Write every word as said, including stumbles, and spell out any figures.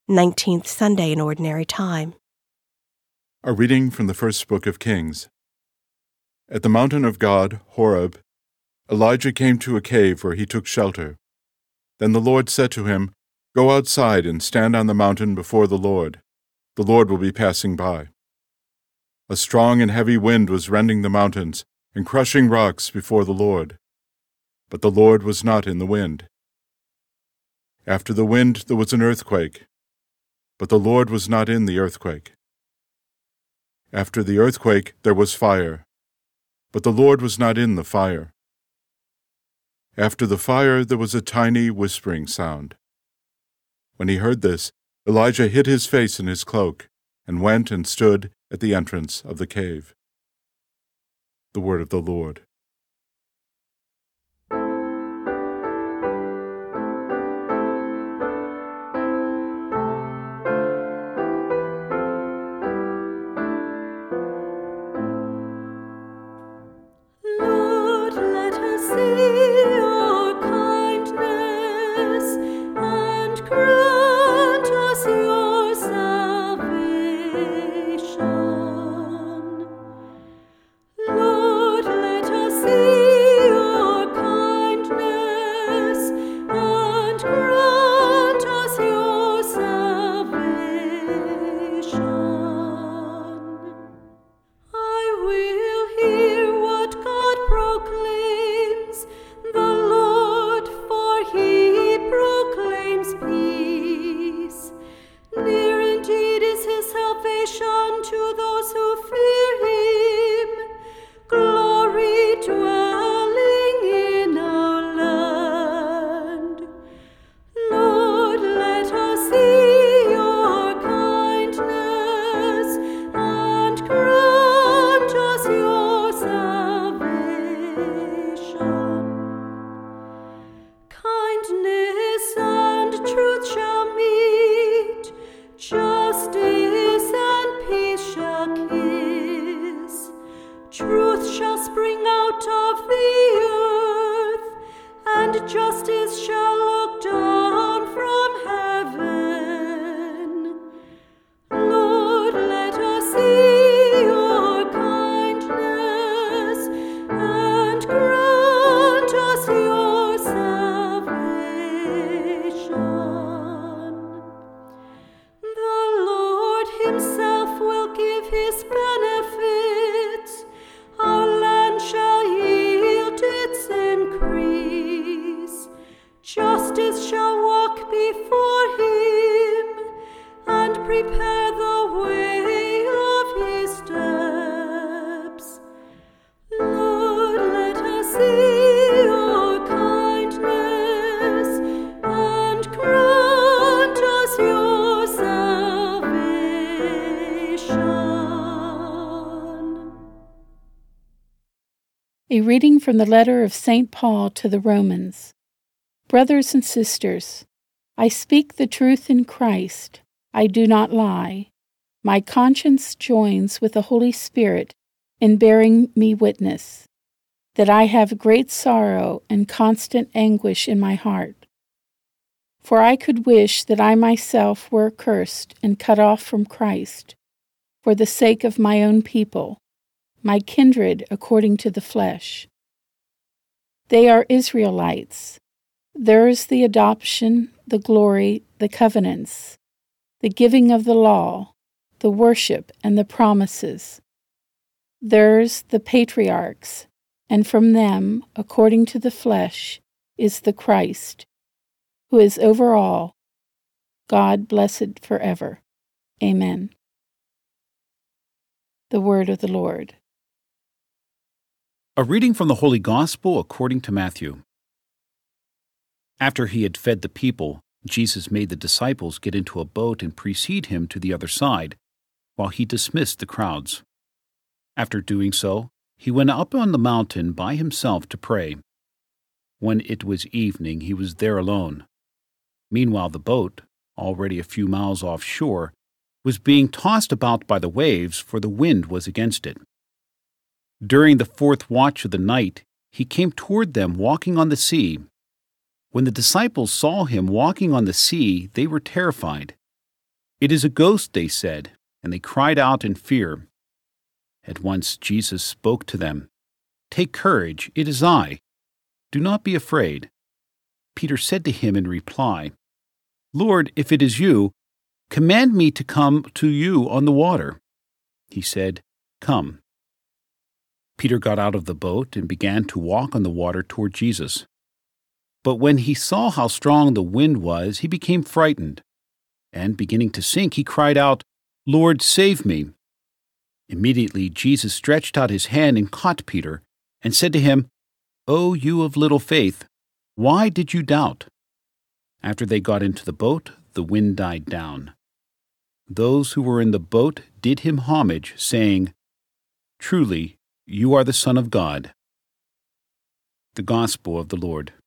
nineteenth Sunday in Ordinary Time. A reading from the first book of Kings. At the mountain of God, Horeb, Elijah came to a cave where he took shelter. Then the Lord said to him, "Go outside and stand on the mountain before the Lord. The Lord will be passing by." A strong and heavy wind was rending the mountains and crushing rocks before the Lord. But the Lord was not in the wind. After the wind there was an earthquake, but the Lord was not in the earthquake. After the earthquake there was fire, but the Lord was not in the fire. After the fire there was a tiny whispering sound. When he heard this, Elijah hid his face in his cloak and went and stood at the entrance of the cave. The word of the Lord. Truth shall spring out of the earth, and justice shall look down from heaven. Lord, let us see your kindness, and grant us your salvation. The Lord himself will give his benefits. Our land shall yield its increase. Justice shall walk before him, and prepare the way of his steps. Lord, let us see your kindness, and grant us your salvation. A reading from the letter of Saint Paul to the Romans. Brothers and sisters, I speak the truth in Christ. I do not lie. My conscience joins with the Holy Spirit in bearing me witness that I have great sorrow and constant anguish in my heart. For I could wish that I myself were accursed and cut off from Christ, for the sake of my own people, my kindred according to the flesh. They are Israelites. Theirs the adoption, the glory, the covenants, the giving of the law, the worship, and the promises. Theirs the patriarchs, and from them, according to the flesh, is the Christ, who is over all, God blessed forever. Amen. The word of the Lord. A reading from the Holy Gospel according to Matthew. After he had fed the people, Jesus made the disciples get into a boat and precede him to the other side, while he dismissed the crowds. After doing so, he went up on the mountain by himself to pray. When it was evening, he was there alone. Meanwhile, the boat, already a few miles offshore, was being tossed about by the waves, for the wind was against it. During the fourth watch of the night, he came toward them walking on the sea. When the disciples saw him walking on the sea, they were terrified. "It is a ghost," they said, and they cried out in fear. At once Jesus spoke to them. "Take courage, it is I. Do not be afraid." Peter said to him in reply, "Lord, if it is you, command me to come to you on the water." He said, "Come." Peter got out of the boat and began to walk on the water toward Jesus. But when he saw how strong the wind was, he became frightened, and beginning to sink, he cried out, "Lord, save me." Immediately Jesus stretched out his hand and caught Peter, and said to him, "O you of little faith, why did you doubt?" After they got into the boat, the wind died down. Those who were in the boat did him homage, saying, "Truly, you are the Son of God." The Gospel of the Lord.